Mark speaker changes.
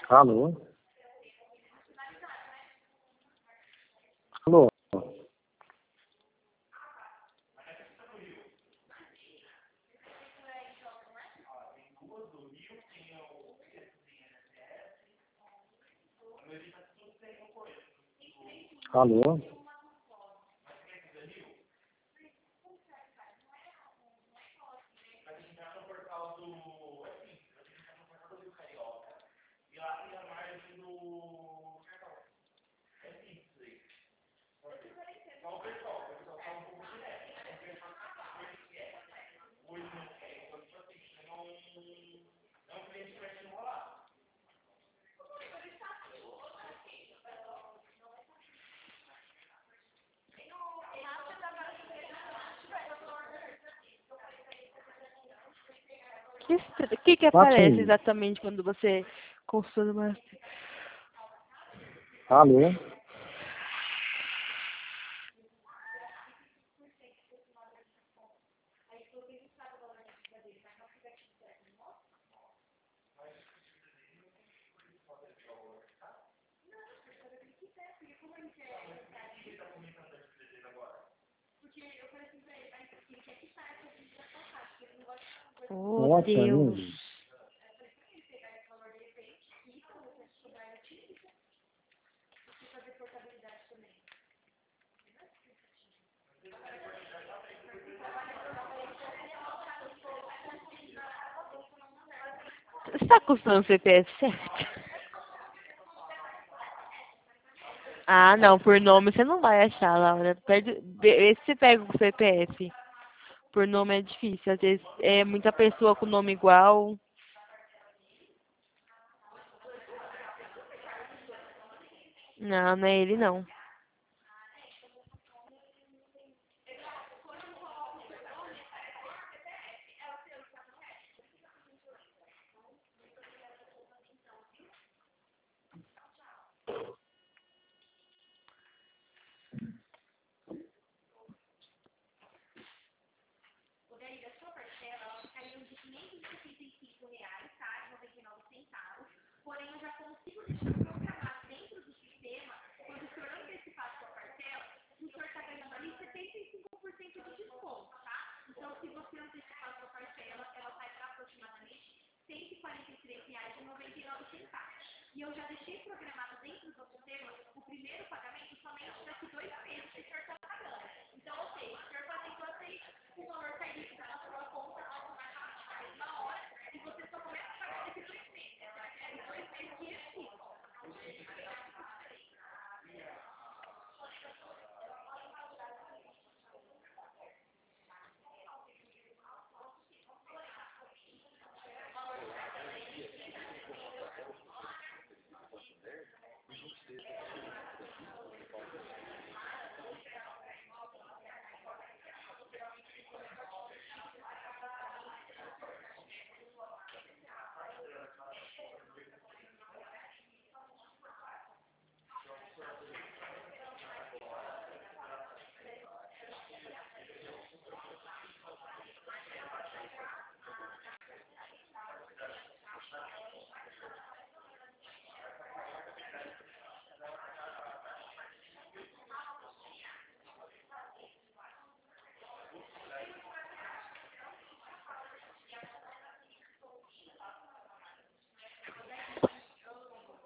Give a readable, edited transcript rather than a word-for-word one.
Speaker 1: Alô? Alô? Alô?
Speaker 2: O que aparece
Speaker 1: Patinho.
Speaker 2: exatamente quando você consulta uma...
Speaker 1: Alô?
Speaker 2: Oh,
Speaker 1: Nossa,
Speaker 2: Deus.
Speaker 1: amigo.
Speaker 2: Você está consultando o CPF certo? Ah, não, por nome você não vai achar, Laura. Vê se você pega o CPF. Por nome é difícil. Às vezes é muita pessoa com nome igual. Não, não é ele não.